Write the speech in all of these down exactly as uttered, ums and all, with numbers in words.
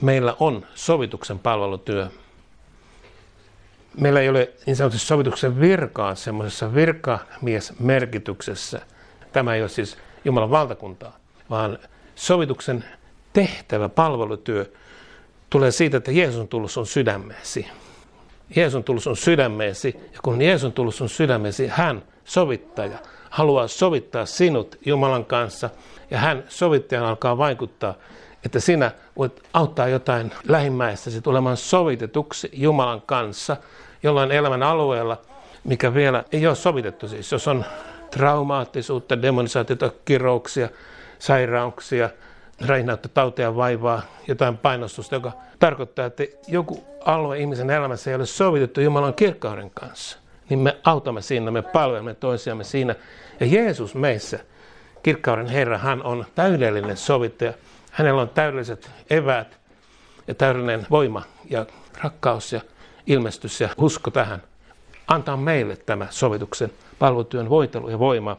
meillä on sovituksen palvelutyö. Meillä ei ole niin sanotusti sovituksen virkaa semmoisessa virkamiesmerkityksessä. Tämä ei ole siis Jumalan valtakuntaa, vaan sovituksen tehtävä palvelutyö tulee siitä, että Jeesus on tullut sun sydämeesi. Jeesus on tullut sun sydämeesi, ja kun Jeesus on tullut sun sydämeesi, hän, sovittaja, haluaa sovittaa sinut Jumalan kanssa, ja hän sovittajana alkaa vaikuttaa, että sinä voit auttaa jotain lähimmäistäsi tulemaan sovitetuksi Jumalan kanssa jollain elämän alueella, mikä vielä ei ole sovitettu. Siis jos on traumaattisuutta, demonisaatiota, kirouksia, sairauksia, räihnautta, tautia, vaivaa, jotain painostusta, joka tarkoittaa, että joku alue ihmisen elämässä ei ole sovitettu Jumalan kirkkauden kanssa, niin me autamme siinä, me palvelemme toisiamme siinä. Ja Jeesus meissä, kirkkauden Herra, hän on täydellinen sovittaja. Hänellä on täydelliset eväät ja täydellinen voima ja rakkaus ja ilmestys ja usko tähän. Antaa meille tämä sovituksen palvelutyön voitelu ja voima.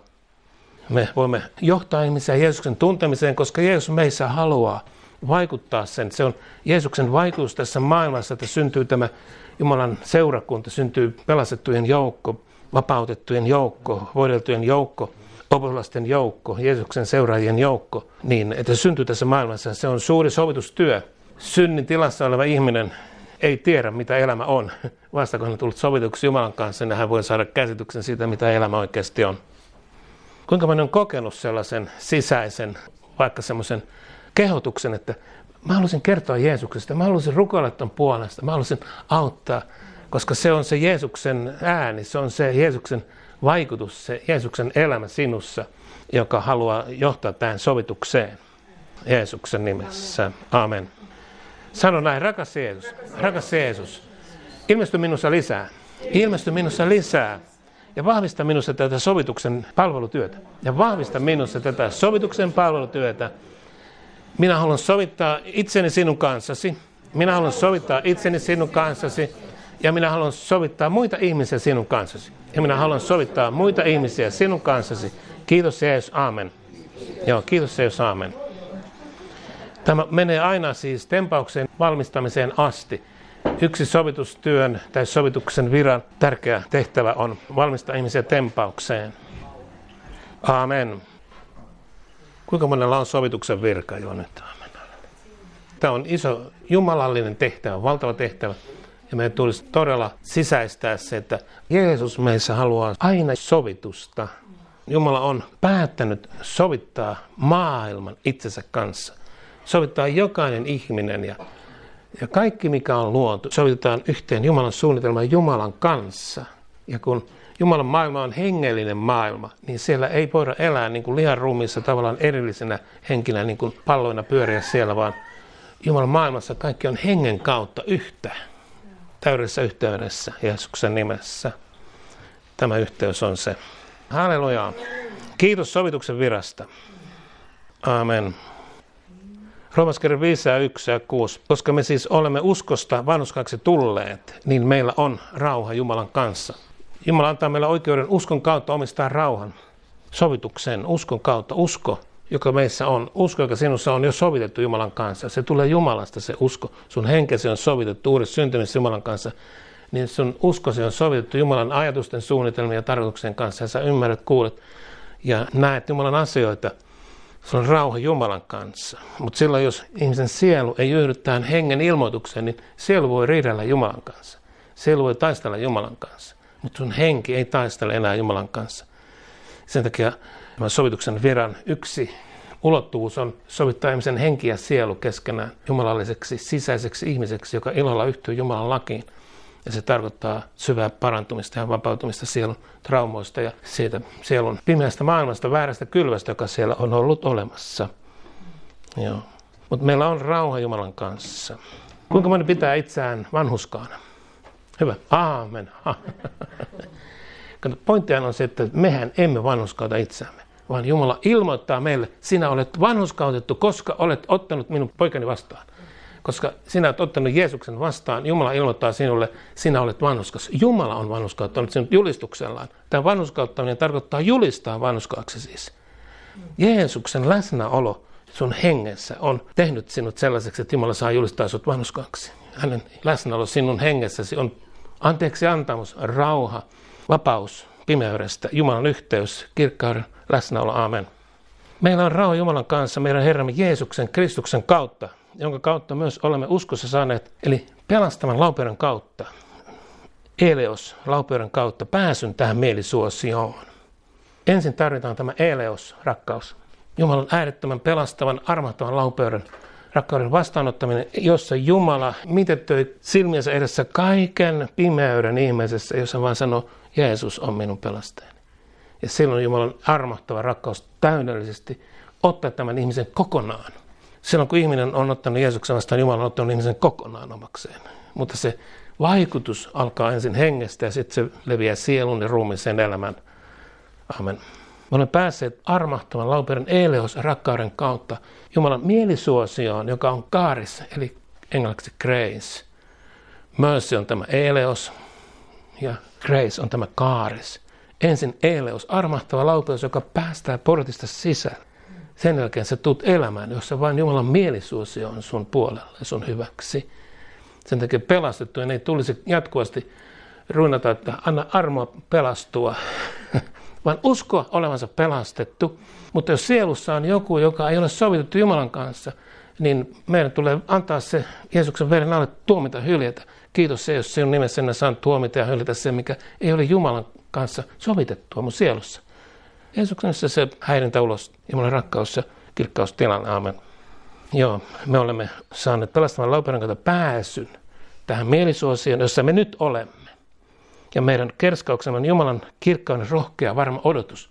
Me voimme johtaa ihmisiä Jeesuksen tuntemiseen, koska Jeesus meissä haluaa vaikuttaa sen. Se on Jeesuksen vaikutus tässä maailmassa, että syntyy tämä Jumalan seurakunta, syntyy pelastettujen joukko, vapautettujen joukko, voideltujen joukko, oppilasten joukko, Jeesuksen seuraajien joukko, niin että se syntyy tässä maailmassa. Se on suuri sovitustyö. Synnin tilassa oleva ihminen ei tiedä, mitä elämä on. Vasta kun hän on tullut sovituksi Jumalan kanssa, niin hän voi saada käsityksen siitä, mitä elämä oikeasti on. Kuinka moni on kokenut sellaisen sisäisen, vaikka semmoisen kehotuksen, että mä haluaisin kertoa Jeesuksesta, mä haluaisin rukoilla ton puolesta, mä haluaisin auttaa, koska se on se Jeesuksen ääni, se on se Jeesuksen vaikutus, se Jeesuksen elämä sinussa, joka haluaa johtaa tähän sovitukseen. Jeesuksen nimessä. Amen. Sano näin, rakas Jeesus, rakas Jeesus, ilmesty minussa lisää, ilmesty minussa lisää. Ja vahvista minussa tätä sovituksen palvelutyötä. Ja vahvista minussa tätä sovituksen palvelutyötä. Minä haluan sovittaa itseni sinun kanssasi. Minä haluan sovittaa itseni sinun kanssasi. Ja minä haluan sovittaa muita ihmisiä sinun kanssasi. Ja minä haluan sovittaa muita ihmisiä sinun kanssasi. Kiitos Jeesus, amen. Joo, kiitos Jeesus, amen. Tämä menee aina siis tempauksen valmistamiseen asti. Yksi sovitustyön tai sovituksen viran tärkeä tehtävä on valmistaa ihmisiä tempaukseen. Amen. Kuinka monella on sovituksen virka jo nyt? Amen. Tämä on iso jumalallinen tehtävä, valtava tehtävä. Ja meidän tulisi todella sisäistää se, että Jeesus meissä haluaa aina sovitusta. Jumala on päättänyt sovittaa maailman itsensä kanssa. Sovittaa jokainen ihminen ja Ja kaikki, mikä on luotu, sovitetaan yhteen Jumalan suunnitelman Jumalan kanssa. Ja kun Jumalan maailma on hengellinen maailma, niin siellä ei voida elää niin kuin lihan ruumiissa tavallaan erillisenä henkinä, niin kuin palloina pyöriä siellä, vaan Jumalan maailmassa kaikki on hengen kautta yhtä, täydessä yhteydessä Jeesuksen nimessä. Tämä yhteys on se. Halleluja. Kiitos sovituksen virasta. Amen. Roomaskirja viisi, yksi ja kuusi. Koska me siis olemme uskosta vanhurskaiksi tulleet, niin meillä on rauha Jumalan kanssa. Jumala antaa meille oikeuden uskon kautta omistaa rauhan. Sovituksen uskon kautta. Usko, joka meissä on. Usko, joka sinussa on jo sovitettu Jumalan kanssa. Se tulee Jumalasta se usko. Sun henkesi on sovitettu uudessa syntymisessä Jumalan kanssa. Niin sun uskosi on sovitettu Jumalan ajatusten, suunnitelmien ja tarkoituksen kanssa. Ja sä ymmärrät, kuulet ja näet Jumalan asioita. Se on rauha Jumalan kanssa. Mutta silloin, jos ihmisen sielu ei yhdy tähän hengen ilmoitukseen, niin sielu voi riidellä Jumalan kanssa. Sielu voi taistella Jumalan kanssa. Mutta sun henki ei taistele enää Jumalan kanssa. Sen takia sovituksen viran yksi ulottuvuus on sovittaa ihmisen henki ja sielu keskenään jumalalliseksi sisäiseksi ihmiseksi, joka ilolla yhtyy Jumalan lakiin. Ja se tarkoittaa syvää parantumista ja vapautumista sielun traumoista ja siitä sielun pimeästä maailmasta, väärästä kylvästä, joka siellä on ollut olemassa. Mutta meillä on rauha Jumalan kanssa. Kuinka moni pitää itseään vanhurskaana? Hyvä. Aamen. Pointtihan on se, että mehän emme vanhurskauta itseämme, vaan Jumala ilmoittaa meille, sinä olet vanhurskautettu, koska olet ottanut minun poikani vastaan. Koska sinä olet ottanut Jeesuksen vastaan, Jumala ilmoittaa sinulle, sinä olet vanhurskas. Jumala on vanhurskauttanut sinut julistuksellaan. Tämä vanhurskauttaminen tarkoittaa julistaa vanhurskaaksi siis. Jeesuksen läsnäolo sun hengessä on tehnyt sinut sellaiseksi, että Jumala saa julistaa sut vanhurskaksi. Hänen läsnäolo sinun hengessäsi on anteeksi antamus, rauha, vapaus pimeydestä, Jumalan yhteys, kirkkauden läsnäolo. Aamen. Meillä on rauha Jumalan kanssa meidän Herramme Jeesuksen Kristuksen kautta, jonka kautta myös olemme uskossa saaneet, eli pelastavan laupeuden kautta, eleos laupeuden kautta pääsyn tähän mielisuosioon. Ensin tarvitaan tämä eleos, rakkaus. Jumalan äärettömän pelastavan, armahtavan laupeuden, rakkauden vastaanottaminen, jossa Jumala mitettyi silmiensä edessä kaiken pimeyden ihmisessä, jossa vaan sanoo, Jeesus on minun pelastajani. Ja silloin Jumalan armahtava rakkaus täydellisesti ottaa tämän ihmisen kokonaan. Silloin kun ihminen on ottanut Jeesuksen vastaan, Jumala on ottanut ihmisen kokonaan omakseen. Mutta se vaikutus alkaa ensin hengestä ja sitten se leviää sielun ja ruumiiseen elämään. Amen. Me olemme päässeet armahtavan laupeuden eleos rakkauden kautta Jumalan mielisuosioon, joka on kaaris, eli englanniksi grace. Mercy on tämä eleos ja grace on tämä kaaris. Ensin eleos, armahtava laupeus, joka päästää portista sisään. Sen jälkeen sä tulet elämään, jossa vain Jumalan mielisuosio on sun puolella ja sun hyväksi. Sen takia pelastettujen ei tulisi jatkuvasti ruinata, että anna armoa pelastua, vaan uskoa olevansa pelastettu. Mutta jos sielussa on joku, joka ei ole sovitettu Jumalan kanssa, niin meidän tulee antaa se Jeesuksen veren alle tuomita, hyljätä. Kiitos se, jos sinun nimessä sinä saan tuomita ja hyljätä se, mikä ei ole Jumalan kanssa sovitettua mun sielussa. Jeesuksessa se häirintä ulos, Jumalan rakkaus ja kirkkaus tilanne. Aamen. Joo, me olemme saaneet pelastavan laupeuden kautta pääsyn tähän mielisuosioon, jossa me nyt olemme. Ja meidän kerskauksemme on Jumalan kirkkauden rohkea, varma odotus.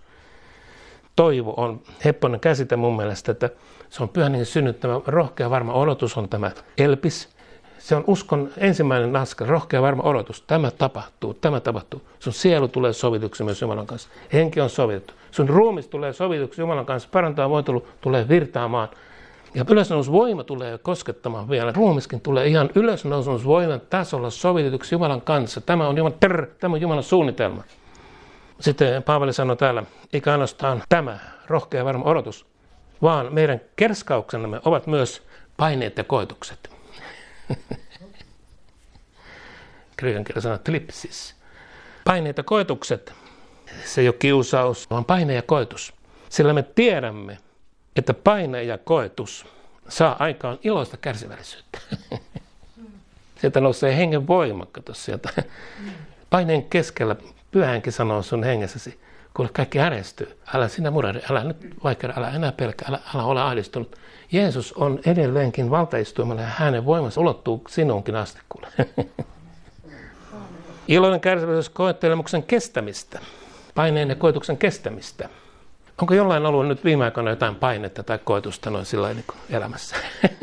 Toivo on heppoinen käsite mun mielestä, että se on pyhän hengen synnyttämä rohkea, varma odotus on tämä elpis. Se on uskon ensimmäinen askel, rohkea, varma odotus. Tämä tapahtuu, tämä tapahtuu. Sun sielu tulee sovituksi myös Jumalan kanssa. Henki on sovitettu. Sun ruumis tulee sovituksi Jumalan kanssa. Parantaa voitelu tulee virtaamaan. Ja ylösnousuvoima tulee koskettamaan vielä. Ruumiskin tulee ihan ylösnousuvoiman tasolla sovitetuksi Jumalan kanssa. Tämä on Jumalan, trrr, tämä on Jumalan suunnitelma. Sitten Paavali sanoi täällä, eikä ainoastaan tämä rohkea varma odotus, vaan meidän kerskauksemme ovat myös paineet ja koetukset. Kreikan kielellä sanoo tlipsis. Paineet ja koetukset, se ei ole kiusaus, vaan paine ja koetus. Sillä me tiedämme, että paine ja koetus saa aikaan iloista kärsivällisyyttä. Sieltä nousee hengen voima, kato sieltä. Paineen keskellä Pyhä Henki sanoo sun hengessäsi, kuule kaikki ärestyy. Älä sinä murehdi, älä nyt vaikka, älä enää pelkää, älä, älä ole ahdistunut. Jeesus on edelleenkin valtaistuimella ja hänen voimansa ulottuu sinuunkin asti, kuule. Iloinen kärsivällisyys koettelemuksen kestämistä, paineen ja koetuksen kestämistä. Onko jollain ollut nyt viime aikoina jotain painetta tai koetusta noin sillä niin kuin elämässä?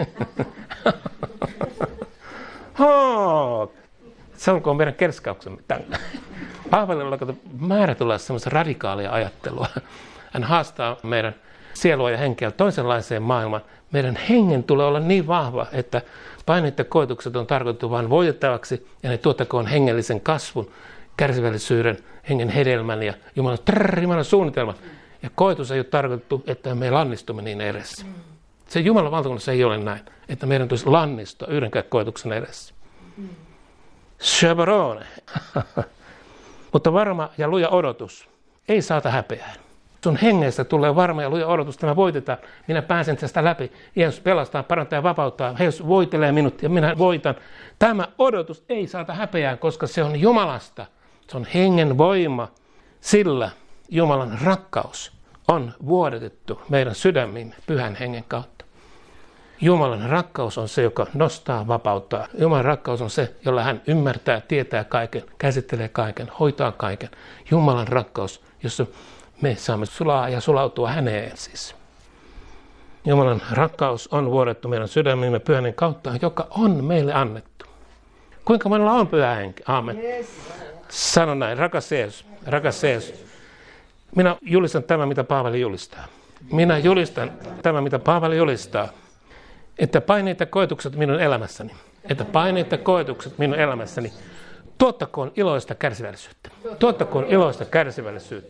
oh, se onko meidän kerskauksemme tällä. Paavalilla on määrä tulla semmoista radikaalia ajattelua. Hän haastaa meidän sielua ja henkeä toisenlaiseen maailmaan. Meidän hengen tulee olla niin vahva, että paineet ja koetukset on tarkoitettu vain voitettavaksi ja ne tuottakoon hengellisen kasvun, kärsivällisyyden, hengen hedelmän ja Jumalan, trrr, Jumalan suunnitelman. Ja koetus ei ole tarkoitettu, että me lannistumme niin edessä. Se Jumalan valtakunnassa ei ole näin, että meidän tulisi lannistua yhdenkään koetuksen edessä. Shabarone. Mutta varma ja luja odotus ei saata häpeää. Sun hengestä tulee varma ja luja odotus, että mä voitetaan. Minä pääsen tästä läpi. Jeesus pelastaa, parantaa ja vapauttaa. Jeesus voitelee minut ja minä voitan. Tämä odotus ei saata häpeää, koska se on Jumalasta. Se on hengen voima. Sillä Jumalan rakkaus on vuodatettu meidän sydämiimme Pyhän Hengen kautta. Jumalan rakkaus on se, joka nostaa, vapauttaa. Jumalan rakkaus on se, jolla hän ymmärtää, tietää kaiken, käsittelee kaiken, hoitaa kaiken. Jumalan rakkaus, jossa me saamme sulaa ja sulautua häneen siis. Jumalan rakkaus on vuodettu meidän sydämiimme Pyhän Hengen kautta, joka on meille annettu. Kuinka monella on Pyhä Henki? Aamen. Yes. Sano näin, rakas Jeesus, rakas Jeesus. Minä julistan tämän, mitä Paavali julistaa. Minä julistan tämän, mitä Paavali julistaa. Että paineet ja koetukset minun elämässäni. Että paineet ja koetukset minun elämässäni. Tuottakoon iloista kärsivällisyyttä. Tuottakoon iloista kärsivällisyyttä.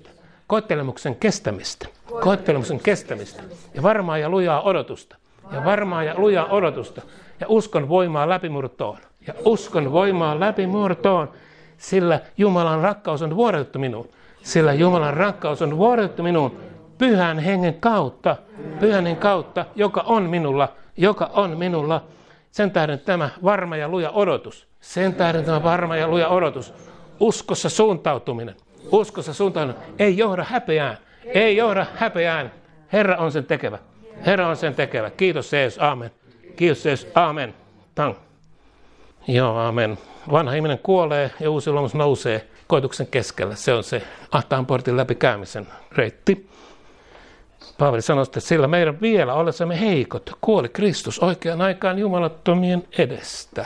koettelemuksen kestämistä. Koettelemuksen kestämistä. Ja varmaa ja lujaa odotusta. Ja varmaa ja lujaa odotusta. Ja uskon voimaa läpimurtoon. Ja uskon voimaa läpimurtoon. Sillä Jumalan rakkaus on vuodatettu minuun. Sillä Jumalan rakkaus on vuodatettu minuun pyhän hengen kautta. Pyhän hengen kautta, joka on minulla. Joka on minulla. Sen tähden tämä varma ja luja odotus. Sen tähden tämä varma ja luja odotus. Uskossa suuntautuminen. Uskossa suuntautuminen. Ei johda häpeään. Ei johda häpeään. Herra on sen tekevä. Herra on sen tekevä. Kiitos Jeesus. Aamen. Kiitos Jeesus. Aamen. Tang. Joo, aamen. Vanha ihminen kuolee ja uusi luomus nousee koetuksen keskellä. Se on se ahtaan portin läpi käymisen reitti. Paavali sanoi, että sillä meidän vielä ollessamme heikot kuoli Kristus oikeaan aikaan jumalattomien edestä.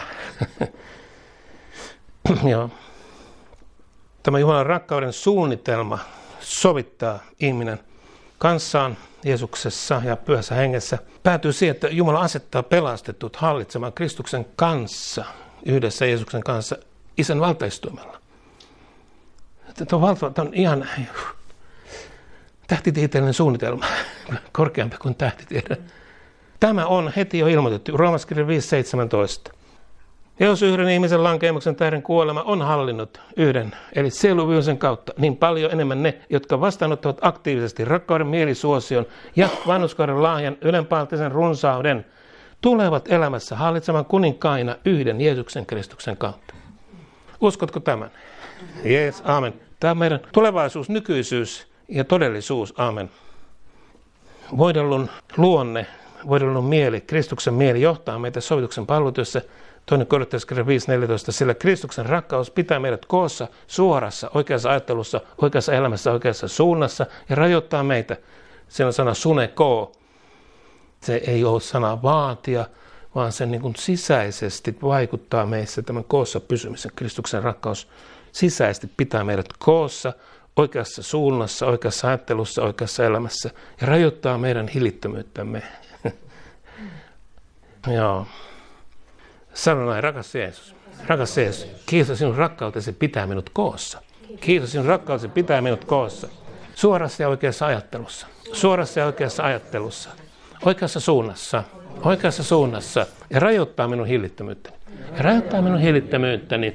Joo. Tämä Jumalan rakkauden suunnitelma sovittaa ihminen kanssaan Jeesuksessa ja pyhässä hengessä. Päätyy siihen, että Jumala asettaa pelastetut hallitsemaan Kristuksen kanssa, yhdessä Jeesuksen kanssa, Isän valtaistuimella. Tämä on, Tämä on ihan tähtitieteellinen suunnitelma, korkeampi kuin tähtitiede. Tämä on heti jo ilmoitettu, Roomaskirja viisi seitsemäntoista. Jos yhden ihmisen lankeemuksen tähden kuolema on hallinnut yhden, eli sieluvihollisen kautta, niin paljon enemmän ne, jotka vastaanottavat aktiivisesti rakkauden mielisuosion ja vanhurskauden lahjan ylenpalttisen runsauden, tulevat elämässä hallitsemaan kuninkaina yhden Jeesuksen Kristuksen kautta. Uskotko tämän? Jees, aamen. Tämä on meidän tulevaisuus, nykyisyys ja todellisuus, aamen. Voidellun luonne, voidellun mieli, Kristuksen mieli johtaa meitä sovituksen palvelutyössä. Toinen Korintolaiskirja viisi neljätoista, sillä Kristuksen rakkaus pitää meidät koossa, suorassa, oikeassa ajattelussa, oikeassa elämässä, oikeassa suunnassa ja rajoittaa meitä. Se on sana sunekoo. Se ei ole sana vaatia, vaan se niin kuin sisäisesti vaikuttaa meissä tämän koossa pysymisen. Kristuksen rakkaus sisäisesti pitää meidät koossa, oikeassa suunnassa, oikeassa ajattelussa, oikeassa elämässä ja rajoittaa meidän hillittömyyttämme. Joo. Sano näin, rakas Jeesus, rakas Jeesus, kiitos sinun rakkautesi pitää minut koossa. Kiitos sinun rakkautesi pitää minut koossa. Suorassa ja oikeassa ajattelussa, suorassa ja oikeassa ajattelussa, oikeassa suunnassa, oikeassa suunnassa ja rajoittaa minun hillittömyyttäni. Ja rajoittaa minun hillittömyyttäni.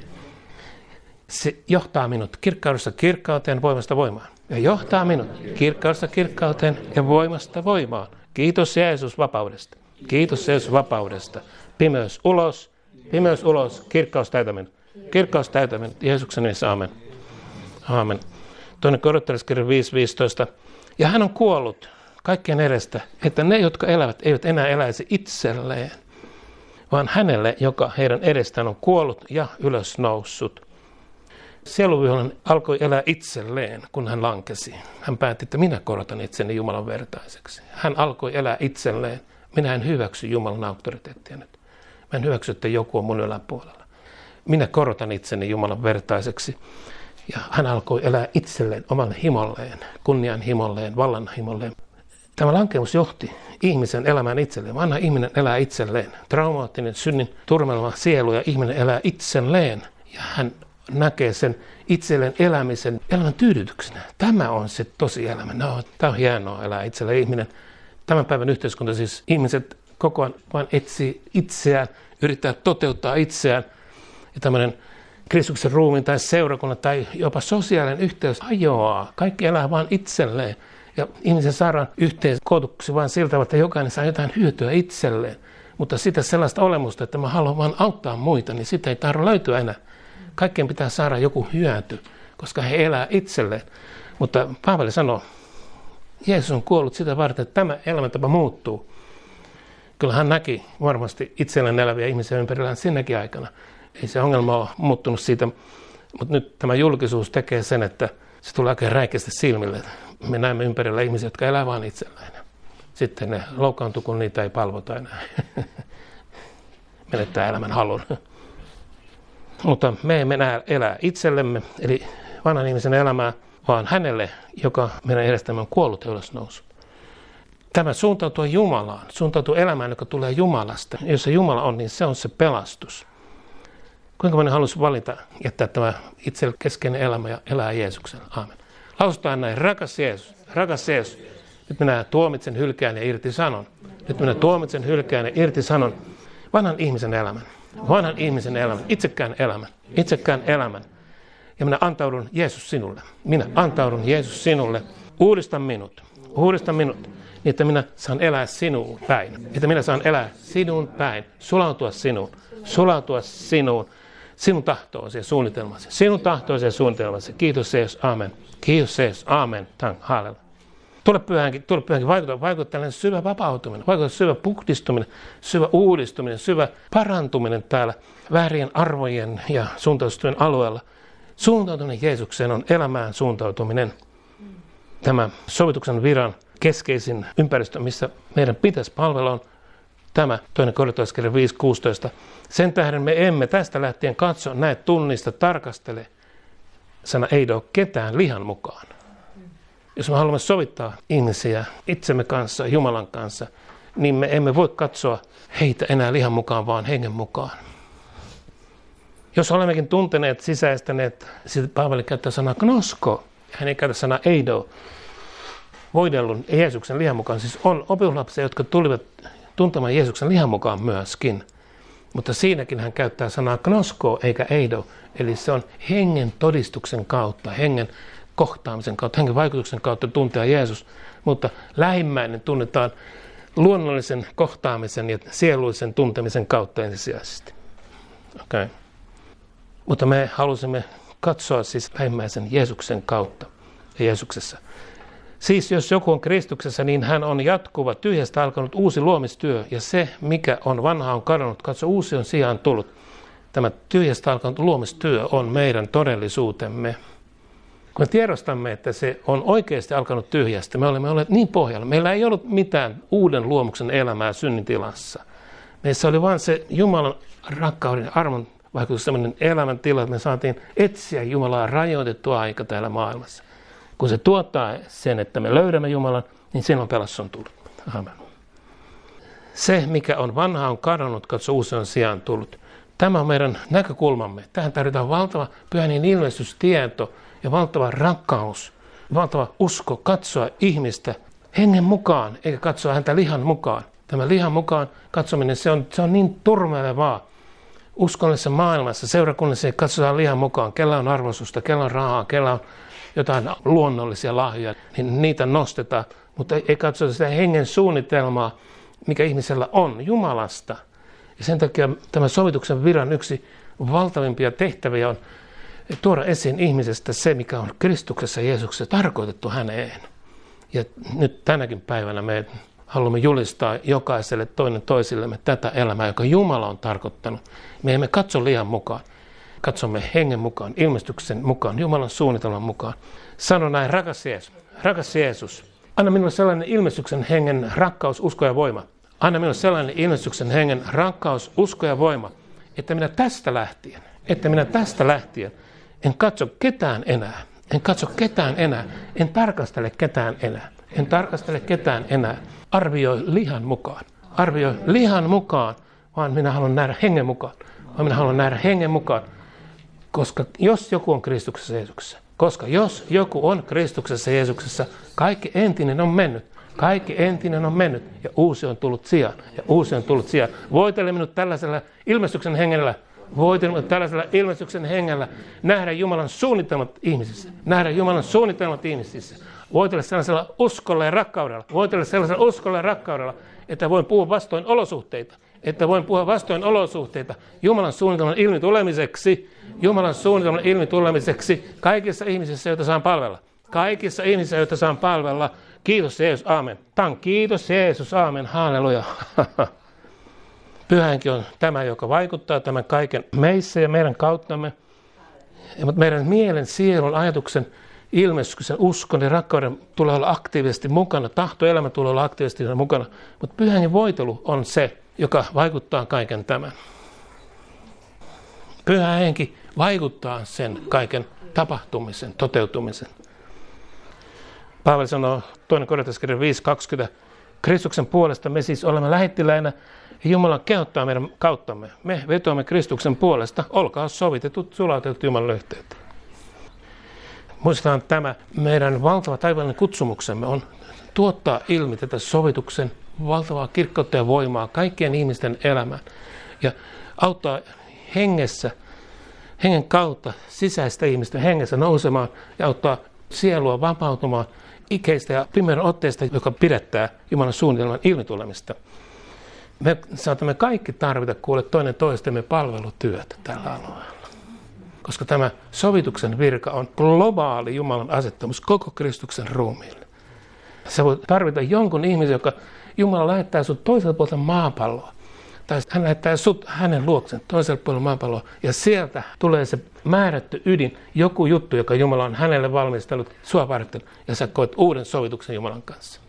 Se johtaa minut kirkkaudesta kirkkauteen, voimasta voimaan. Ja johtaa minut kirkkaudesta kirkkauteen ja voimasta voimaan. Kiitos Jeesus vapaudesta. Kiitos Jeesus vapaudesta. Pimeys ulos, pimeys ulos, kirkkaus täytäminen. Kirkkaus täytäminen, Jeesuksen nimessä, aamen. Aamen. Toinen Korintolaiskirja viisi viisitoista. Ja hän on kuollut kaikkien edestä, että ne, jotka elävät, eivät enää eläisi itselleen, vaan hänelle, joka heidän edestään on kuollut ja ylösnoussut. Sieluvihollinen alkoi elää itselleen, kun hän lankesi. Hän päätti, että minä korotan itseni Jumalan vertaiseksi. Hän alkoi elää itselleen. Minä en hyväksy Jumalan auktoriteettia nyt. Mä en hyväksy, että joku on mun yläpuolella. Minä korotan itseni Jumalan vertaiseksi. Ja hän alkoi elää itselleen, oman himolleen, kunnian himolleen, vallan himolleen. Tämä lankemus johti ihmisen elämään itselleen. Vanha ihminen elää itselleen. Traumaattinen synnin turmelma sielu ja ihminen elää itselleen. Ja hän näkee sen itselleen elämisen elämän tyydytyksenä. Tämä on se tosi elämä. No, tämä on hienoa elää itselleen ihminen. Tämän päivän yhteiskunta siis ihmiset koko ajan vain etsii itseään, yrittää toteuttaa itseään. Ja tämmöinen Kristuksen ruumiin tai seurakunnan tai jopa sosiaalinen yhteys hajoaa. Kaikki elää vain itselleen. Ja ihmisen saadaan yhteen kootuksi vain siltä, että jokainen saa jotain hyötyä itselleen. Mutta sitä sellaista olemusta, että mä haluan vain auttaa muita, niin sitä ei tarvitse löytyä enää. Kaikkien pitää saada joku hyöty, koska he elää itselleen. Mutta Paavali sanoo, Jeesus on kuollut sitä varten, että tämä elämäntapa muuttuu. Kyllä hän näki varmasti itselleen eläviä ihmisiä ympärillään sinnekin aikana. Ei se ongelma ole muuttunut siitä, mutta nyt tämä julkisuus tekee sen, että se tulee aika räikeästi silmille. Me näemme ympärillä ihmisiä, jotka elää vain itselleen. Sitten ne loukkaantuu, kun niitä ei palvota enää. Menettää elämän halun. Mutta me emme enää elää itsellemme, eli vanhan ihmisen elämää, vaan hänelle, joka meidän edestämme on kuollut ja ylösnoussut. Tämä suuntautuu Jumalaan, suuntautuu elämään, joka tulee Jumalasta. Jos se Jumala on, niin se on se pelastus. Kuinka moni haluaisi valita jättää tämä itselle keskeinen elämä ja elää Jeesuksella? Aamen. Lausutaan näin, rakas Jeesus, rakas Jeesus. Nyt minä tuomitsen, hylkään ja irti sanon. Nyt minä tuomitsen, hylkään ja irti sanon. Vanhan ihmisen elämän, vanhan ihmisen elämän, itsekään elämän, itsekään elämän. Ja minä antaudun Jeesus sinulle. Minä antaudun Jeesus sinulle. Uudista minut, uudista minut, niin että minä saan elää sinuun päin. Että minä saan elää sinun päin, sulautua sinuun, sulautua sinuun. Sinun tahtoosi ja suunnitelmasi. Sinun tahtoosi ja suunnitelmasi. Kiitos Jeesus, amen. Kiitos Jeesus, amen. Thank, halleluja. Tule pyhänkin, tule pyhänkin vaikuttaa, vaikuttaa tällainen syvä vapautuminen, vaikuttaa syvä puhdistuminen, syvä uudistuminen, syvä parantuminen täällä väärien arvojen ja suuntautumisen alueella. Suuntautuminen Jeesukseen on elämään suuntautuminen. Tämä sovituksen viran keskeisin ympäristö, missä meidän pitäisi palvella, on tämä toinen Korintalaiskirja viisi kuusitoista. Sen tähden me emme tästä lähtien katso, näe, tunnista, tarkastele. Sana ei ole ketään lihan mukaan. Jos me haluamme sovittaa ihmisiä itsemme kanssa, Jumalan kanssa, niin me emme voi katsoa heitä enää lihan mukaan, vaan hengen mukaan. Jos olemmekin tunteneet, sisäistäneet, sitten Paavali käyttää sanaa knosko. Hän ei käytä sanaa eido, voidellun Jeesuksen lihan mukaan. Siis on opetuslapsia, jotka tulivat tuntemaan Jeesuksen lihan mukaan myöskin. Mutta siinäkin hän käyttää sanaa knosko eikä eido. Eli se on hengen todistuksen kautta, hengen kohtaamisen kautta, hengen vaikutuksen kautta tuntea Jeesus. Mutta lähimmäinen tunnetaan luonnollisen kohtaamisen ja sielullisen tuntemisen kautta ensisijaisesti. Okay. Mutta me halusimme katsoa siis lähimmäisen Jeesuksen kautta ja Jeesuksessa. Siis jos joku on Kristuksessa, niin hän on jatkuva, tyhjästä alkanut uusi luomistyö, ja se, mikä on vanha, on kadonnut. Katso, uusi on sijaan tullut. Tämä tyhjästä alkanut luomistyö on meidän todellisuutemme. Kun me tiedostamme, että se on oikeasti alkanut tyhjästä, me olemme olleet niin pohjalla. Meillä ei ollut mitään uuden luomuksen elämää synnintilassa. Meissä oli vain se Jumalan rakkauden ja armon vaikutus, sellainen elämäntila, että me saatiin etsiä Jumalaa rajoitettua aika täällä maailmassa. Kun se tuottaa sen, että me löydämme Jumalan, niin silloin pelastus on tullut. Amen. Se, mikä on vanha, on kadonnut, katso, uusi on sijaan tullut. Tämä on meidän näkökulmamme. Tähän tarvitaan valtava pyhän ilmestystieto ja valtava rakkaus, valtava usko katsoa ihmistä hengen mukaan, eikä katsoa häntä lihan mukaan. Tämä lihan mukaan katsominen, se on, se on niin turmelevaa. Uskonnollisessa maailmassa, seurakunnassa katsotaan lihan mukaan, kellä on arvostusta, kellä on rahaa, kellä on jotain luonnollisia lahjoja, niin niitä nostetaan, mutta ei katsota sitä hengen suunnitelmaa, mikä ihmisellä on Jumalasta. Ja sen takia tämä sovituksen viran yksi valtavimpia tehtäviä on tuoda esiin ihmisestä se, mikä on Kristuksessa Jeesuksessa tarkoitettu häneen. Ja nyt tänäkin päivänä me haluamme julistaa jokaiselle toinen toisillemme tätä elämää, joka Jumala on tarkoittanut. Me emme katso lihan mukaan. Katsomme hengen mukaan, ilmestyksen mukaan, Jumalan suunnitelman mukaan. Sano näin, rakas Jeesus, rakas Jeesus, anna minulle sellainen ilmestyksen hengen rakkaus, usko ja voima. Anna minulle sellainen ilmestyksen hengen rakkaus, usko ja voima, että minä tästä lähtien, että minä tästä lähtien en katso ketään enää, en katso ketään enää, en tarkastele ketään enää, en tarkastele ketään enää, arvioi lihan mukaan, arvioi lihan mukaan, vaan minä haluan nähdä hengen mukaan, vaan minä haluan nähdä hengen mukaan. Koska jos joku on Kristuksessa Jeesuksessa, koska jos joku on Kristuksessa Jeesuksessa, kaikki entinen on mennyt. Kaikki entinen on mennyt ja uusi on tullut sijaan. Ja uusi on tullut sijaan. Voitele minut tällaisella ilmestyksen hengellä, voitele minut tällaisella ilmestyksen hengellä nähdä Jumalan suunnitelmat ihmisissä. Nähdä Jumalan suunnitelmat ihmisissä. Voitele sellaisella uskolla ja rakkaudella. Voitele sellaisella uskolla ja rakkaudella, että voin puhua vastoin olosuhteita. Että voin puhua vastoin olosuhteita Jumalan suunnitelman ilmi tulemiseksi. Jumalan suunnitelman ilmi tulemiseksi kaikissa ihmisissä, joita saan palvella. Kaikissa ihmisissä, joita saan palvella. Kiitos Jeesus, aamen. Tan, kiitos Jeesus, aamen, halleluja. Pyhänkin on tämä, joka vaikuttaa tämän kaiken meissä ja meidän kauttamme. Mutta meidän mielen, sielun, ajatuksen, ilmestyksen, uskon ja rakkauden tulee olla aktiivisesti mukana. Tahtoelämä tulee olla aktiivisesti mukana. Mutta pyhän voitelu on se, joka vaikuttaa kaiken tämän. Pyhä henki vaikuttaa sen kaiken tapahtumisen, toteutumisen. Paavali sanoo toinen Korintalaiskirja viisi kaksikymmentä, Kristuksen puolesta me siis olemme lähettiläinä ja Jumala kehottaa meidän kauttamme. Me vetoamme Kristuksen puolesta, olkaa sovitetut, sulautetut Jumalan yhteyteen. Muistetaan tämä meidän valtava taivaallinen kutsumuksemme on tuottaa ilmi tätä sovituksen valtavaa kirkkautta ja voimaa kaikkien ihmisten elämään ja auttaa hengessä, hengen kautta sisäistä ihmistä hengessä nousemaan ja auttaa sielua vapautumaan ikeistä ja pimeän otteesta, joka pidättää Jumalan suunnitelman ilmitulemista. Me saatamme kaikki tarvita kuule toinen toistemme palvelutyötä tällä alueella. Koska tämä sovituksen virka on globaali Jumalan asettamus koko Kristuksen ruumiille. Sä voit tarvita jonkun ihmisen, joka Jumala lähettää sut toiselta puolelta maapalloa. Tai hän lähettää sut hänen luoksen toiselle puolelle maapalloa. Ja sieltä tulee se määrätty ydin, joku juttu, joka Jumala on hänelle valmistellut sua varten. Ja sä koet uuden sovituksen Jumalan kanssa.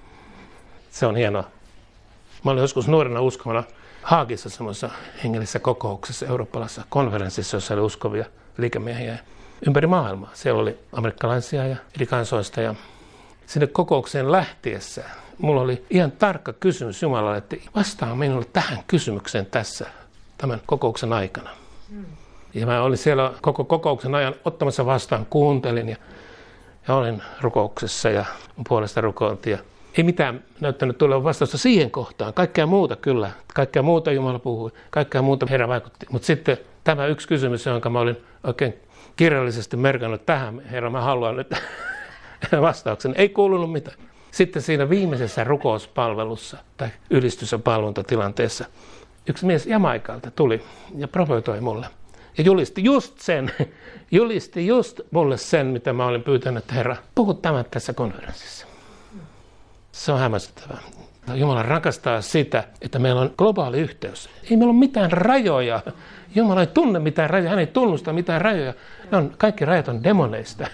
Se on hienoa. Mä olin joskus nuorena uskovana Haagissa semmoisessa hengellisessä kokouksessa, eurooppalaisessa konferenssissa, jossa oli uskovia liikemiehiä ympäri maailmaa. Siellä oli amerikkalaisia ja eri kansoista ja sinne kokoukseen lähtiessä mulla oli ihan tarkka kysymys Jumalalle, että vastaa minulle tähän kysymykseen tässä tämän kokouksen aikana. Ja mä olin siellä koko kokouksen ajan ottamassa vastaan, kuuntelin ja, ja olin rukouksessa ja mun puolesta rukoiltiin. Ei mitään näyttänyt tulevan vastausta siihen kohtaan. Kaikkea muuta kyllä. Kaikkea muuta Jumala puhui. Kaikkea muuta Herra vaikutti. Mutta sitten tämä yksi kysymys, jonka mä olin oikein kirjallisesti merkannut tähän. Herra, mä haluan nyt vastauksen. Ei kuulunut mitään. Sitten siinä viimeisessä rukouspalvelussa tai ylistys- ja palvontatilanteessa yksi mies Jamaikalta tuli ja profetoi mulle. Ja julisti just sen, julisti just mulle sen, mitä mä olin pyytänyt, että Herra, puhu tämän tässä konferenssissa. Se on hämmästyttävää. Jumala rakastaa sitä, että meillä on globaali yhteys. Ei meillä ole mitään rajoja. Jumala ei tunne mitään rajoja. Hän ei tunnusta mitään rajoja. Ne on, kaikki rajat on demoneista.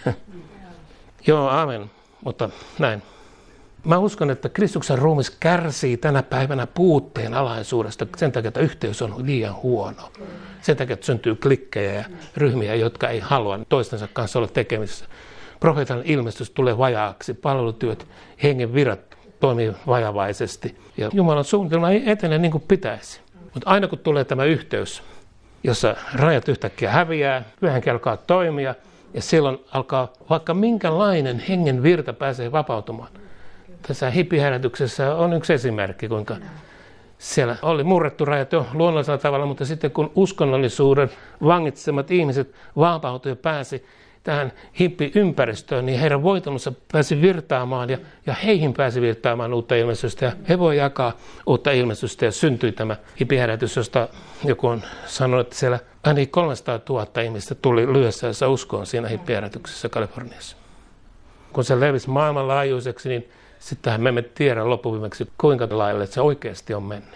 Joo, amen. Mutta näin. Mä uskon, että Kristuksen ruumis kärsii tänä päivänä puutteen alaisuudesta sen takia, että yhteys on liian huono. Sen takia, että syntyy klikkejä ja ryhmiä, jotka ei halua toistensa kanssa olla tekemisissä. Profeetan ilmestys tulee vajaaksi. Palvelutyöt, hengen virrat toimii vajavaisesti. Ja Jumalan suunnitelma ei etene niin kuin pitäisi. Mutta aina kun tulee tämä yhteys, jossa rajat yhtäkkiä häviää, pyhänkin alkaa toimia, ja silloin alkaa vaikka minkälainen hengen virta pääsee vapautumaan. Tässä hippihärätyksessä on yksi esimerkki, kuinka siellä oli murrettu rajat jo luonnollisella tavalla, mutta sitten kun uskonnollisuuden vangitsemat ihmiset vapautui ja pääsi tähän hippiympäristöön, niin heidän voitelunsa pääsi virtaamaan ja, ja heihin pääsi virtaamaan uutta ilmestystä. Ja he voi jakaa uutta ilmestystä ja syntyi tämä hippihärätys, josta joku on sanonut, että siellä ainakin kolmesataatuhatta ihmistä tuli lyhyessä ajassa uskoon siinä hippihärätyksessä Kaliforniassa. Kun se levisi maailmanlaajuiseksi, niin sittenhän me emme tiedä loppuviimeksi, kuinka lailla se oikeasti on mennyt.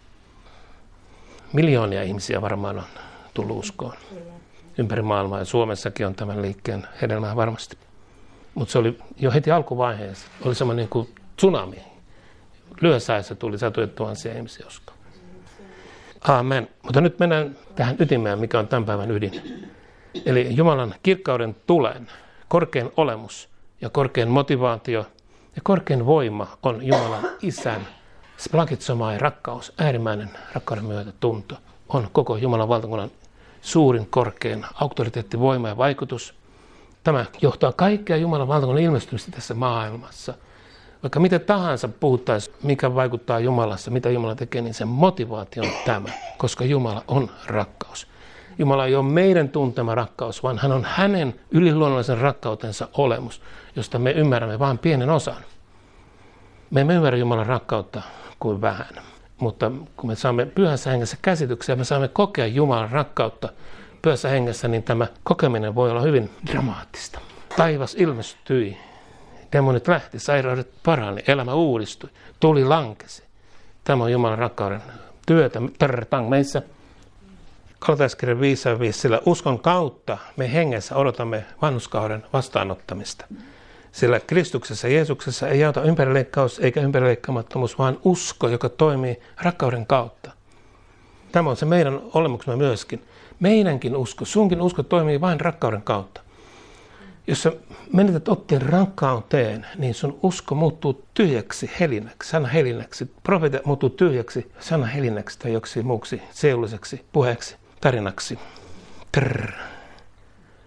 Miljoonia ihmisiä varmaan on tullut uskoon. Ympäri maailmaa ja Suomessakin on tämän liikkeen hedelmää varmasti. Mutta se oli jo heti alkuvaiheessa. Oli semmoinen niin kuin tsunami. Lyhyessä ajassa tuli satoja tuhansia ihmisiä uskoon. Aamen. Mutta nyt mennään tähän ytimeen, mikä on tämän päivän ydin. Eli Jumalan kirkkauden tulen, korkein olemus ja korkein motivaatio ja korkein voima on Jumalan Isän splagitsomai rakkaus, äärimmäinen rakkauden myötä tunto, on koko Jumalan valtakunnan suurin, korkein auktoriteetti, voima ja vaikutus. Tämä johtaa kaikkea Jumalan valtakunnan ilmestymistä tässä maailmassa. Vaikka mitä tahansa puhuttaisiin, mikä vaikuttaa Jumalassa, mitä Jumala tekee, niin se motivaatio on tämä, koska Jumala on rakkaus. Jumala ei ole meidän tuntema rakkaus, vaan hän on hänen yliluonnollisen rakkautensa olemus, josta me ymmärrämme vain pienen osan. Me emme ymmärrä Jumalan rakkautta kuin vähän. Mutta kun me saamme pyhässä hengessä käsityksiä, me saamme kokea Jumalan rakkautta pyhässä hengessä, niin tämä kokeminen voi olla hyvin dramaattista. Taivas ilmestyi, demonit lähti, sairaudet parani, elämä uudistui, tuli lankesi. Tämä on Jumalan rakkauden työtä tarvitaan meissä. Galatalaiskirja viisi viisi, sillä uskon kautta me hengessä odotamme vanhurskauden vastaanottamista. Sillä Kristuksessa Jeesuksessa ei auta ympärileikkaus eikä ympärileikkaamattomuus, vaan usko, joka toimii rakkauden kautta. Tämä on se meidän olemuksemme myöskin. Meidänkin usko, sunkin usko toimii vain rakkauden kautta. Jos sä menetät otteen rakkauteen, niin sun usko muuttuu tyhjäksi helinäksi, sana helinäksi. Profeetia muuttuu tyhjäksi sana helinäksi tai joksi muuksi seulliseksi puheeksi, tarinaksi. Trrr.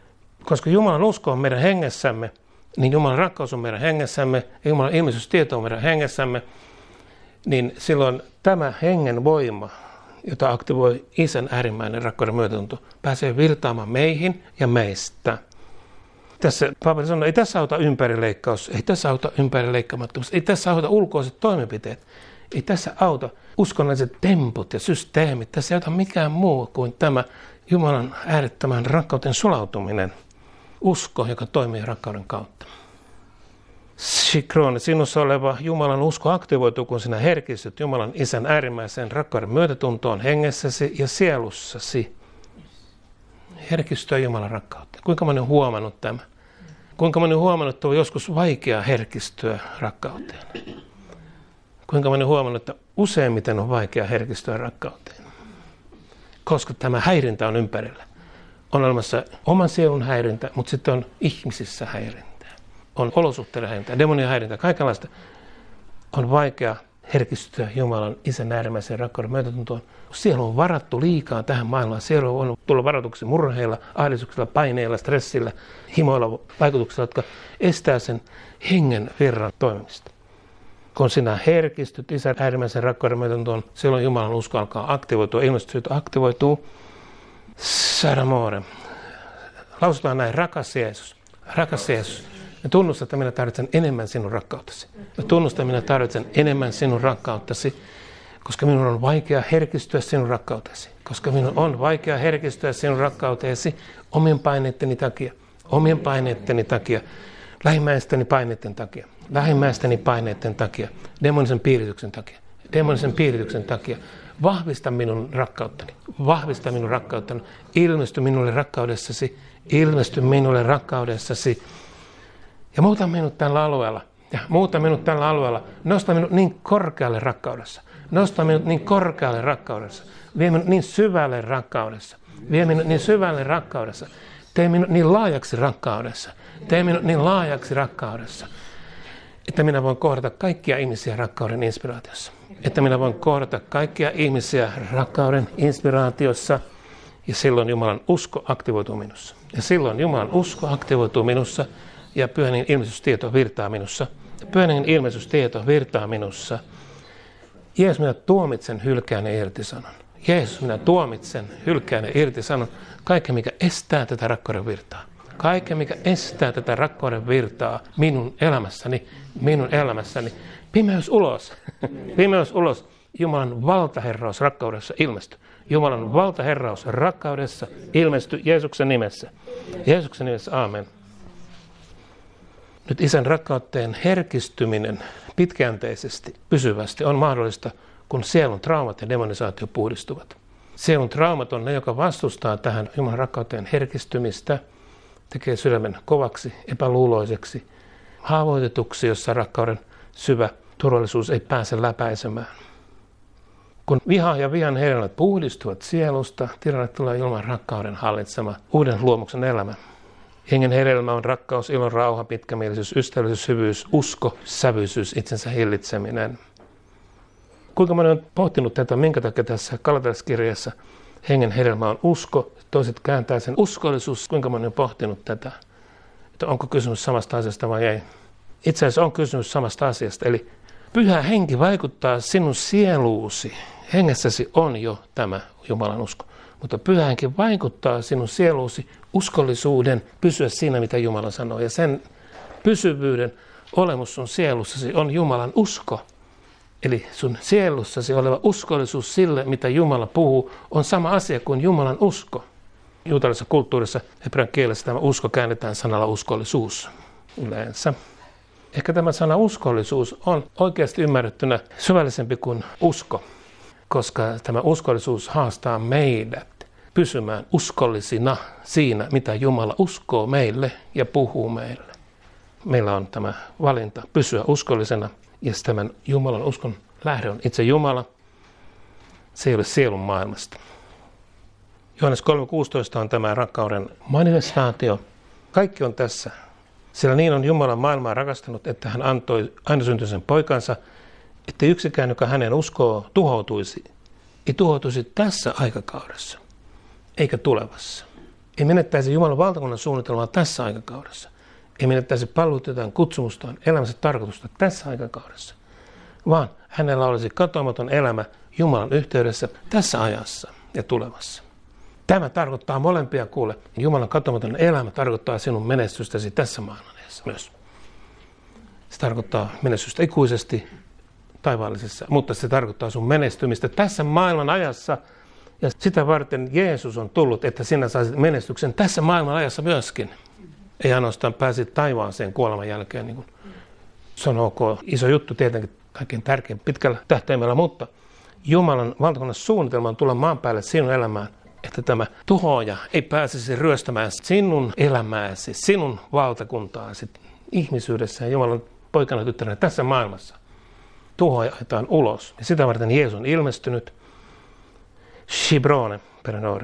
Koska Jumalan usko on meidän hengessämme, niin Jumalan rakkaus on meidän hengessämme, ja Jumalan ilmestystieto on meidän hengessämme, niin silloin tämä hengen voima, jota aktivoi Isän äärimmäinen rakkauden myötätunto, pääsee virtaamaan meihin ja meistä. Tässä Paavali sanoo, ei tässä auta ympärileikkaus, ei tässä auta ympärileikkaamattomuus, ei tässä auta ulkoiset toimenpiteet, ei tässä auta uskonnolliset temput ja systeemit, tässä ei auta mikään muu kuin tämä Jumalan äärettömän rakkauden sulautuminen, usko, joka toimii rakkauden kautta. Shikroon, sinussa oleva Jumalan usko aktivoituu, kun sinä herkistyt Jumalan Isän äärimmäiseen rakkauden myötätuntoon hengessäsi ja sielussasi. Herkistyä Jumalan rakkauteen. Kuinka moni on huomannut tämä? Kuinka moni on huomannut, että on joskus vaikea herkistyä rakkauteen? Kuinka moni on huomannut, että useimmiten on vaikea herkistyä rakkauteen? Koska tämä häirintä on ympärillä. On olemassa oman sielun häirintä, mutta sitten on ihmisissä häirintä. On olosuhteiden häirintä, demonien häirintä, kaikenlaista. On vaikea herkistyä Jumalan Isän äärimmäiseen rakkauden myötätuntoon. Sielu on varattu liikaa tähän maailmaan. Sielu on tullut varatuksi murheilla, ahdistuksilla, paineilla, stressillä, himoilla, vaikutuksilla, jotka estää sen hengen virran toimimista. Kun sinä herkistyt Isän äärimmäisen rakkauden myötätuntoon, silloin Jumalan usko alkaa aktivoitua, ilmestysyyttä aktivoituu. Saramore. Lausutaan näin, rakas Jeesus, rakas Jeesus. Ja tunnusta, että minä tarvitsen enemmän sinun rakkauttasi. Ja tunnusta, että minä tarvitsen enemmän sinun rakkauttasi, koska minun on vaikea herkistyä sinun rakkautesi. Koska minun on vaikea herkistyä sinun rakkauteesi omien paineitteni takia. Omien paineitteni takia. Lähimmäistäni paineiden takia. Lähimmäistäni paineiden takia. Demonisen piirityksen takia. Demonisen piirityksen takia. Vahvista minun rakkauttani. Vahvista minun rakkauttani. Ilmesty minulle rakkaudessasi. Ilmesty minulle rakkaudessasi. Ja muuta minut tällä alueella. Ja muuta minut tällä alueella. Nosta minut niin korkealle rakkaudessa. Nosta minut niin korkealle rakkaudessa. Vie minut niin syvälle rakkaudessa. Vie minut niin syvälle rakkaudessa. Tee minut niin laajaksi rakkaudessa. Tee minut niin laajaksi rakkaudessa. Että minä voin kohdata kaikkia ihmisiä rakkauden inspiraatiossa. Että minä voin kohdata kaikkia ihmisiä rakkauden inspiraatiossa. Ja silloin Jumalan usko aktivoituu minussa. Ja silloin Jumalan usko aktivoituu minussa. Ja Pyhän Hengen ilmestystieto virtaa minussa. Pyhän Hengen ilmestystieto virtaa minussa. Jeesus, minä tuomitsen, hylkään ja irtisanon. Jeesus, minä tuomitsen, hylkään ja irtisanon. Kaikki, mikä estää tätä rakkauden virtaa. Kaikki, mikä estää tätä rakkauden virtaa minun elämässäni, minun elämässäni. Pimeys ulos. Pimeys ulos. Jumalan valtaherraus rakkaudessa ilmesty. Jumalan valtaherraus rakkaudessa ilmesty Jeesuksen nimessä. Jeesuksen nimessä, aamen. Nyt Isän rakkauteen herkistyminen pitkäjänteisesti, pysyvästi on mahdollista, kun sielun traumat ja demonisaatio puhdistuvat. Sielun traumat on ne, joka vastustaa tähän Jumalan rakkauteen herkistymistä, tekee sydämen kovaksi, epäluuloiseksi, haavoitetuksi, jossa rakkauden syvä turvallisuus ei pääse läpäisemään. Kun viha ja vihan hedelmät puhdistuvat sielusta, tilanne tulee ilman rakkauden hallitsema uuden luomuksen elämä. Hengen hedelmä on rakkaus, ilo, rauha, pitkämielisyys, ystävällisyys, hyvyys, usko, sävyisyys, itsensä hillitseminen. Kuinka moni on pohtinut tätä, minkä takia tässä Galatalaskirjassa hengen hedelmä on usko, toiset kääntää sen uskollisuus. Kuinka moni on pohtinut tätä, että onko kysymys samasta asiasta vai ei. Itse asiassa on kysymys samasta asiasta, eli Pyhä Henki vaikuttaa sinun sieluusi. Hengessäsi on jo tämä Jumalan usko. Mutta Pyhä Henki vaikuttaa sinun sieluusi uskollisuuden pysyä siinä, mitä Jumala sanoo. Ja sen pysyvyyden olemus sun sielussasi on Jumalan usko. Eli sun sielussasi oleva uskollisuus sille, mitä Jumala puhuu, on sama asia kuin Jumalan usko. Juutalaisessa kulttuurissa, hebrean kielessä tämä usko käännetään sanalla uskollisuus yleensä. Ehkä tämä sana uskollisuus on oikeasti ymmärrettynä syvällisempi kuin usko, koska tämä uskollisuus haastaa meidät pysymään uskollisina siinä, mitä Jumala uskoo meille ja puhuu meille. Meillä on tämä valinta pysyä uskollisena, ja tämän Jumalan uskon lähde on itse Jumala. Se ei ole sielun maailmasta. Johannes kolme kuusitoista on tämä rakkauden manifestaatio. Kaikki on tässä. Sillä niin on Jumala maailmaa rakastanut, että hän antoi ainoasyntyisen poikansa, että yksikään, joka hänen uskoo, tuhoutuisi. Ei tuhoutuisi tässä aikakaudessa, eikä tulevassa. ei menettäisi Jumalan valtakunnan suunnitelmaa tässä aikakaudessa. Ei menettäisi palvelutyötään kutsumustaan, elämänsä tarkoitusta tässä aikakaudessa. Vaan hänellä olisi katoamaton elämä Jumalan yhteydessä tässä ajassa ja tulevassa. Tämä tarkoittaa molempia, kuule. Jumalan katoamaton elämä tarkoittaa sinun menestystäsi tässä maailmanajassa myös. Se tarkoittaa menestystä ikuisesti taivaallisessa, mutta se tarkoittaa sun menestymistä tässä maailman ajassa. Ja sitä varten Jeesus on tullut, että sinä saisit menestyksen tässä maailman ajassa myöskin. Ei ainoastaan pääsit taivaaseen kuoleman jälkeen. Niin kuin se on ok. Iso juttu tietenkin, kaikkein tärkein pitkällä tähtäimellä, mutta Jumalan valtakunnan suunnitelma on tulla maan päälle sinun elämään, että tämä tuhoaja ei pääsisi ryöstämään sinun elämääsi, sinun valtakuntaasi ihmisyydessä ja Jumalan poikana tyttäränä tässä maailmassa. Tuhoaja ajetaan ulos. Ja sitä varten Jeesus on ilmestynyt. Shibrone perenore.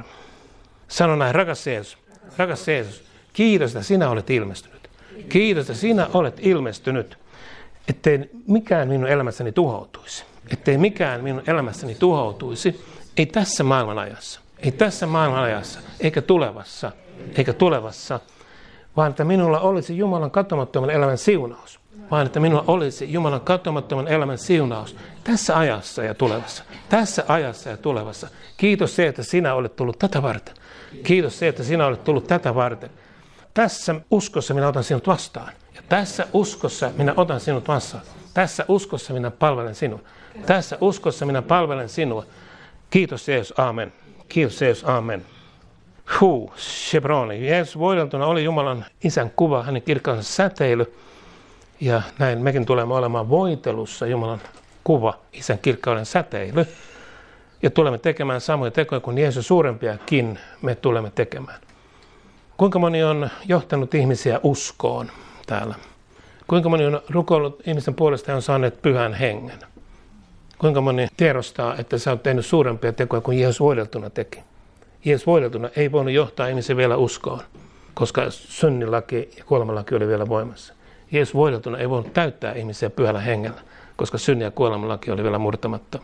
Sano näin, rakas Jeesus, rakas Jeesus, kiitos, että sinä olet ilmestynyt. Kiitos, että sinä olet ilmestynyt, ettei mikään minun elämässäni tuhoutuisi. Ettei mikään minun elämässäni tuhoutuisi, ei tässä maailman ajassa, ei tässä maailman ajassa, eikä tulevassa, eikä tulevassa, vaan että minulla olisi Jumalan katomattoman elämän siunaus. Vaan että minulla olisi Jumalan katomattoman elämän siunaus tässä ajassa ja tulevassa. Tässä ajassa ja tulevassa. Kiitos se, että sinä olet tullut tätä varten. Kiitos se, että sinä olet tullut tätä varten. Tässä uskossa minä otan sinut vastaan. Ja tässä uskossa minä otan sinut vastaan. Tässä uskossa minä palvelen sinua. Tässä uskossa minä palvelen sinua. Kiitos Jeesus, aamen. Kiitos Jeesus, aamen. Huu, Shebroni. Jeesus voideltuna oli Jumalan isän kuva, hänen kirkkaansa säteily. Ja näin mekin tulemme olemaan voitelussa Jumalan kuva, isän kirkkauden säteily. Ja tulemme tekemään samoja tekoja kuin Jeesus suurempiakin me tulemme tekemään. Kuinka moni on johtanut ihmisiä uskoon täällä? Kuinka moni on rukoillut ihmisten puolesta ja on saaneet pyhän hengen? Kuinka moni tiedostaa, että sä oot tehnyt suurempia tekoja kuin Jeesus voideltuna teki? Jeesus voideltuna ei voinut johtaa ihmisiä vielä uskoon, koska synnilaki ja kuolemanlaki oli vielä voimassa. Jeesus voideltuna ei voinut täyttää ihmisiä pyhällä hengellä, koska synni ja kuolemanlaki oli vielä murtamatta.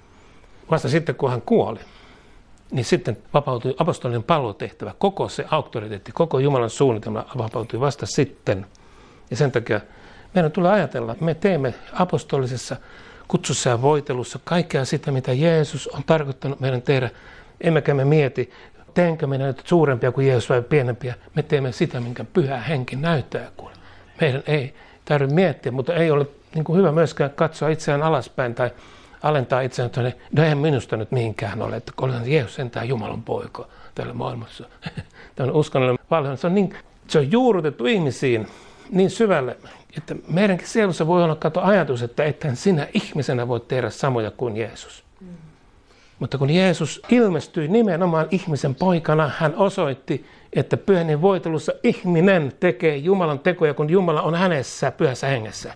Vasta sitten, kun hän kuoli, niin sitten vapautui apostolinen palvelutehtävä. Koko se auktoriteetti, koko Jumalan suunnitelma vapautui vasta sitten. Ja sen takia meidän tulee ajatella, että me teemme apostolisessa kutsussa ja voitelussa kaikkea sitä, mitä Jeesus on tarkoittanut meidän tehdä. Emmekä me mieti, teenkö me nyt suurempia kuin Jeesus vai pienempiä. Me teemme sitä, minkä pyhä henki näyttää. Meidän ei tarvitse miettiä, mutta ei ole niin kuin hyvä myöskään katsoa itseään alaspäin tai alentaa itseään, että no eihän minusta nyt mihinkään ole, että olen Jeesus sentään Jumalan poika tällä maailmassa. Tämä on uskonnollinen valhe. Se on, niin, se on juurrutettu ihmisiin niin syvälle, että meidänkin sielussa voi olla kato ajatus, että ethän sinä ihmisenä voi tehdä samoja kuin Jeesus. Mm. Mutta kun Jeesus ilmestyi nimenomaan ihmisen poikana, hän osoitti, että pyhän voitelussa ihminen tekee Jumalan tekoja, kun Jumala on hänessä pyhässä hengessä.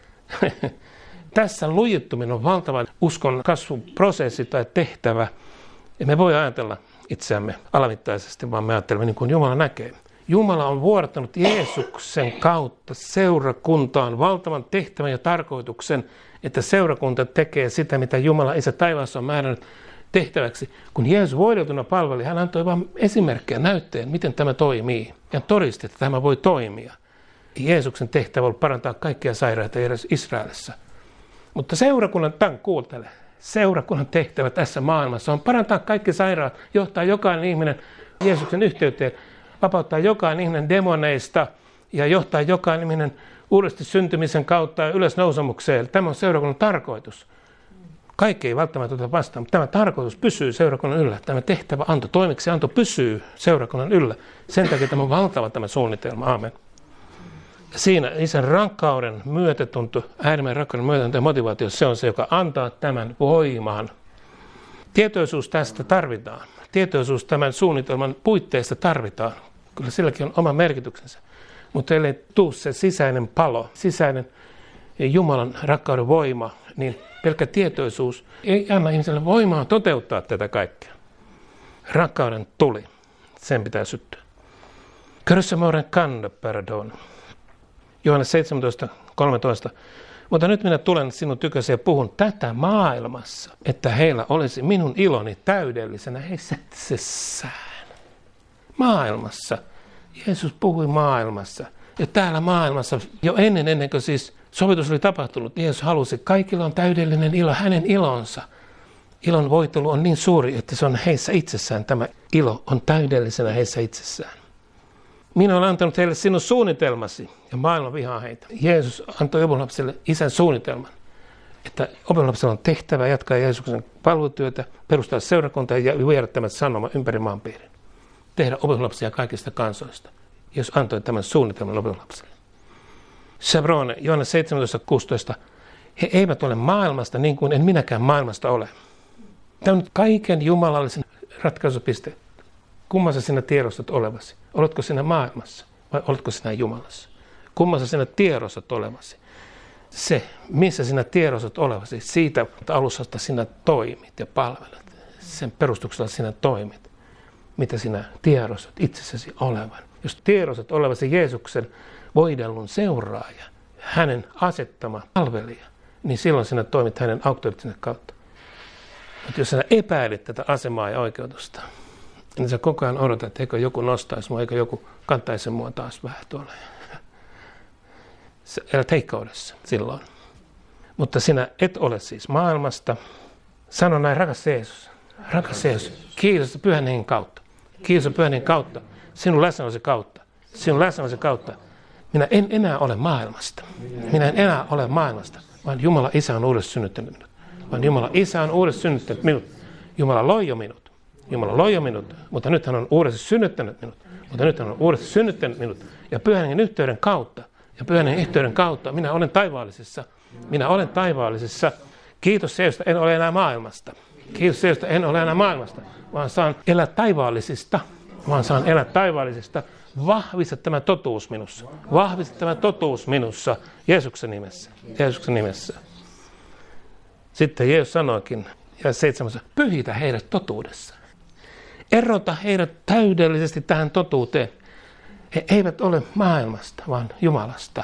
Tässä lujittuminen on valtava uskon kasvuprosessi tai tehtävä. Ja me voi ajatella itseämme alamittaisesti, vaan me ajattelemme niin kuin Jumala näkee. Jumala on vuodattanut Jeesuksen kautta seurakuntaan valtavan tehtävän ja tarkoituksen, että seurakunta tekee sitä, mitä Jumala Isä taivaassa on määrännyt tehtäväksi. Kun Jeesus voideltuna palveli, hän antoi vain esimerkkejä, näytteen, miten tämä toimii. Ja todisti, että tämä voi toimia. Jeesuksen tehtävä on parantaa kaikkia sairaita edes Israelissa. Mutta seurakunnan, tämän kuuntele, seurakunnan tehtävä tässä maailmassa on parantaa kaikki sairaat, johtaa jokainen ihminen Jeesuksen yhteyteen, vapauttaa jokainen ihminen demoneista ja johtaa jokainen ihminen uudesti syntymisen kautta ja ylösnousemukseen. Tämä on seurakunnan tarkoitus. Kaikki ei välttämättä ota vastaan, mutta tämä tarkoitus pysyy seurakunnan yllä. Tämä tehtävä anto, toimeksianto pysyy seurakunnan yllä. Sen takia tämä on valtava tämä suunnitelma. Aamen. Siinä isän rakkauden myötätunto, äärimmäinen rakkauden myötätunto ja motivaatio, se on se, joka antaa tämän voiman. Tietoisuus tästä tarvitaan. Tietoisuus tämän suunnitelman puitteista tarvitaan. Kyllä silläkin on oma merkityksensä. Mutta ellei tule se sisäinen palo, sisäinen Jumalan rakkauden voima, niin pelkkä tietoisuus ei anna ihmiselle voimaa toteuttaa tätä kaikkea. Rakkauden tuli, sen pitää syttyä. Körössä moren kanda perdon. Johannes seitsemäntoista kolmetoista. Mutta nyt minä tulen sinun tykösi ja puhun tätä maailmassa, että heillä olisi minun iloni täydellisenä heissä itsessään. Maailmassa. Jeesus puhui maailmassa. Ja täällä maailmassa, jo ennen, ennen kuin siis sovitus oli tapahtunut, Jeesus halusi, kaikilla on täydellinen ilo, hänen ilonsa. Ilon voitelu on niin suuri, että se on heissä itsessään. Tämä ilo on täydellisenä heissä itsessään. Minä olen antanut heille sinun suunnitelmasi, ja maailma vihaa heitä. Jeesus antoi openlapsille isän suunnitelman, että openlapsilla on tehtävä jatkaa Jeesuksen palvelutyötä, perustaa seurakuntaa ja viedä tämän sanoma ympäri maanpiirin. Tehdä openlapsia kaikista kansoista. Jeesus antoi tämän suunnitelman openlapsille. Chabrone, Johannes seitsemäntoista kuusitoista. He eivät ole maailmasta niin kuin en minäkään maailmasta ole. Tämä on kaiken jumalallisen ratkaisupiste. Kummassa sinä tiedostat olevasi? Oletko sinä maailmassa vai oletko sinä Jumalassa? Kummassa sinä tiedostat olevasi? Se, missä sinä tiedostat olevasi, siitä alusta sinä toimit ja palvelet. Sen perustuksella sinä toimit, mitä sinä tiedostat itsessäsi olevan. Jos tiedostat olevasi Jeesuksen voidellun seuraaja, hänen asettama palvelija, niin silloin sinä toimit hänen auktoriteetin kautta. Mutta jos sinä epäilet tätä asemaa ja oikeutusta, niin sä koko ajan odotat, että eikö joku nostaisi mua, eikö joku kantaisi mua taas vähän tuolla. Sä elät heikkoudessa silloin. Mutta sinä et ole siis maailmasta. Sano näin, rakas Jeesus, rakas Jeesus, kiitos Pyhän Hengen kautta. Kiitos Pyhän Hengen kautta, sinun läsnäolosi kautta, sinun läsnäolosi kautta. Minä en enää ole maailmasta. Minä en enää ole maailmasta, vaan Jumala Isä on uudessa synnyttänyt minut. Vaan Jumala Isä on uudessa synnyttänyt minut. Jumala loi jo minut. Jumala loi jo minut, mutta nyt hän on uudessa synnyttänyt minut. Mutta nyt hän on uudessa synnyttänyt minut. Ja Pyhän Hengen yhteyden kautta, ja Pyhän Hengen yhteyden kautta minä olen taivaallisessa. Minä olen taivaallisessa. Kiitos Jeesusta, en ole enää maailmasta. Kiitos Jeesusta, en ole enää maailmasta, vaan saan elää taivaallisista. Vaan saan elää taivaallisista. Vahvista tämä totuus minussa. Vahvista tämä totuus minussa Jeesuksen nimessä. Jeesuksen nimessä. Sitten Jeesus sanoikin, ja seitsemässä, pyhitä heidät totuudessa. Erota heidät täydellisesti tähän totuuteen. He eivät ole maailmasta, vaan Jumalasta.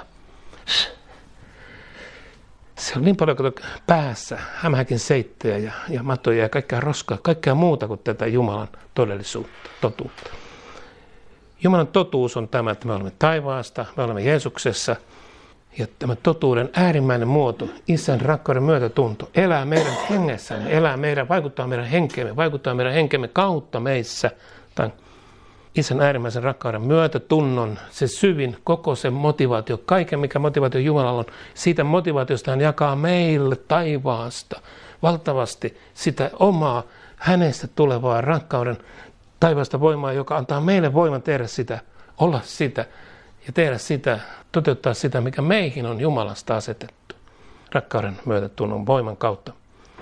Se on niin paljon päässä, hämähäkin seittejä ja, ja matoja ja kaikkea roskaa, kaikkea muuta kuin tätä Jumalan todellisuutta, totuutta. Jumalan totuus on tämä, että me olemme taivaasta, me olemme Jeesuksessa. Ja tämä totuuden äärimmäinen muoto, Isän rakkauden myötätunto, elää meidän hengessämme, elää meidän, vaikuttaa meidän henkeemme, vaikuttaa meidän henkemme kautta meissä. Tämän Isän äärimmäisen rakkauden myötätunnon, se syvin, koko se motivaatio, kaiken mikä motivaatio Jumalalla on, siitä motivaatiosta hän jakaa meille taivaasta valtavasti sitä omaa hänestä tulevaa rakkauden taivaasta voimaa, joka antaa meille voiman tehdä sitä, olla sitä ja tehdä sitä, toteuttaa sitä, mikä meihin on Jumalasta asetettu, rakkauden myötätunnon voiman kautta.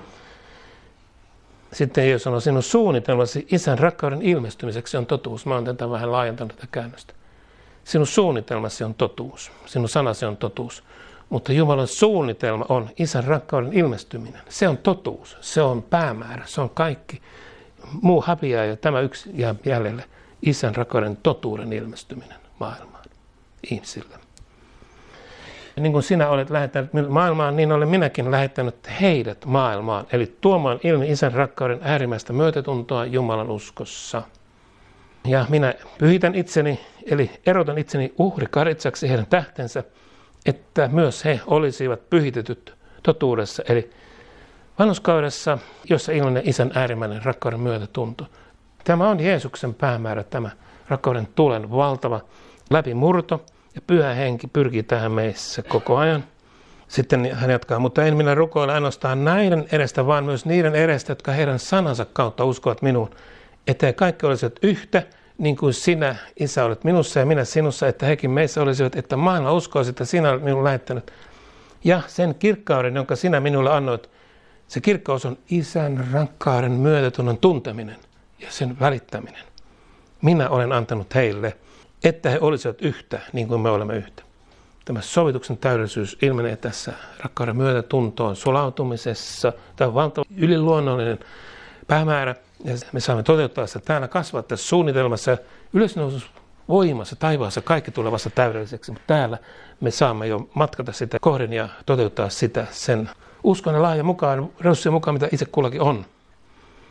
Sitten Jeesus sanoi, sinun suunnitelmasi Isän rakkauden ilmestymiseksi on totuus. Mä oon tätä vähän laajentanut tätä käännöstä. Sinun suunnitelmasi on totuus, sinun sanasi on totuus. Mutta Jumalan suunnitelma on Isän rakkauden ilmestyminen. Se on totuus, se on päämäärä, se on kaikki. Muu häviää ja tämä yksi jää jäljelle. Isän rakkauden totuuden ilmestyminen maailmaan, ihmisille. Niin kuin sinä olet lähettänyt maailmaan, niin olen minäkin lähettänyt heidät maailmaan. Eli tuomaan ilmi Isän rakkauden äärimmäistä myötätuntoa Jumalan uskossa. Ja minä pyhitän itseni, eli erotan itseni uhrikaritsaksi heidän tähtensä, että myös he olisivat pyhitetyt totuudessa. Eli vanhurskaudessa, jossa ilmenee Isän äärimmäinen rakkauden myötätunto. Tämä on Jeesuksen päämäärä, tämä rakkauden tulen valtava läpimurto. Ja Pyhä Henki pyrkii tähän meissä koko ajan. Sitten hän jatkaa, mutta en minä rukoile ainoastaan näiden edestä, vaan myös niiden edestä, jotka heidän sanansa kautta uskovat minuun. Että he kaikki olisivat yhtä, niin kuin sinä, Isä, olet minussa ja minä sinussa, että hekin meissä olisivat, että maailma uskoisi, että sinä olet minun lähettänyt. Ja sen kirkkauden, jonka sinä minulle annoit, se kirkkaus on Isän rakkauden myötätunnon tunteminen ja sen välittäminen. Minä olen antanut heille, että he olisivat yhtä, niin kuin me olemme yhtä. Tämä sovituksen täydellisyys ilmenee tässä rakkauden myötätuntoon sulautumisessa. Tämä on valtava yliluonnollinen päämäärä, ja me saamme toteuttaa sitä täällä, kasvaa tässä suunnitelmassa, ylösnoususvoimassa, taivaassa, kaikki tulee vasta täydelliseksi, mutta täällä me saamme jo matkata sitä kohden ja toteuttaa sitä sen uskon ja lahjan mukaan, resurssien mukaan, mitä itse kullakin on.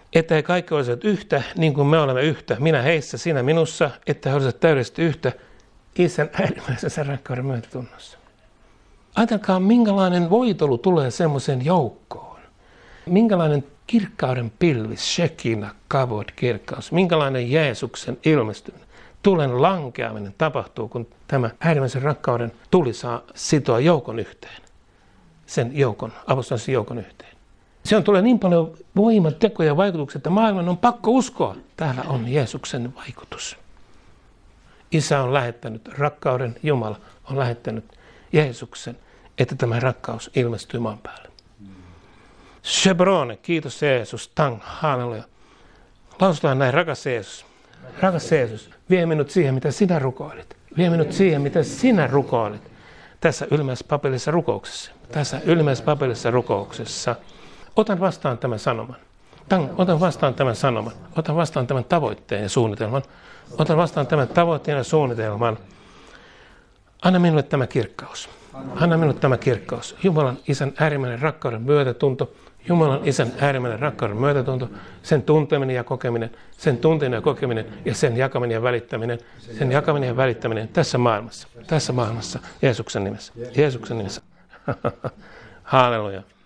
että he kaikki olisivat yhtä, niin kuin me olemme yhtä. Minä heissä, sinä minussa, että he olisivat täydellisesti yhtä Isän äärimmäisessä rakkauden myötätunnossa. Ajatelkaa, minkälainen voitelu tulee semmoiseen joukkoon. Minkälainen kirkkauden pilvis, shekina, kavod, kirkkaus. Minkälainen Jeesuksen ilmestyminen, tulen lankeaminen tapahtuu, kun tämä äärimmäisen rakkauden tuli saa sitoa joukon yhteen. Sen joukon, apostolisen joukon yhteen. Se on tulee niin paljon voimatekoja ja vaikutuksia, että maailman on pakko uskoa. Täällä on Jeesuksen vaikutus. Isä on lähettänyt rakkauden, Jumala on lähettänyt Jeesuksen, että tämä rakkaus ilmestyy maan päälle. Shebrone, kiitos Jeesus, tang, halleluja. Lausutaan näin, rakas Jeesus, rakas Jeesus, vie minut siihen, mitä sinä rukoilit. Vie minut siihen, mitä sinä rukoilit. Tässä ylmäispapellisessa rukouksessa. Tässä ylmäispapellisessa rukouksessa. Otan vastaan tämän sanoman. Tang, otan vastaan tämän sanoman. Otan vastaan tämän tavoitteen ja suunnitelman. Otan vastaan tämän tavoitteen ja suunnitelman. Anna minulle tämä kirkkaus. Anna minulle tämä kirkkaus. Jumalan Isän äärimmäinen rakkauden myötätunto. Jumalan Isän äärimmäinen rakkauden myötätunto. Sen tunteminen ja kokeminen. Sen tunteminen ja kokeminen ja sen jakaminen ja välittäminen. Sen jakaminen ja välittäminen tässä maailmassa. Tässä maailmassa. Jeesuksen nimessä. Jeesuksen nimessä. Halleluja.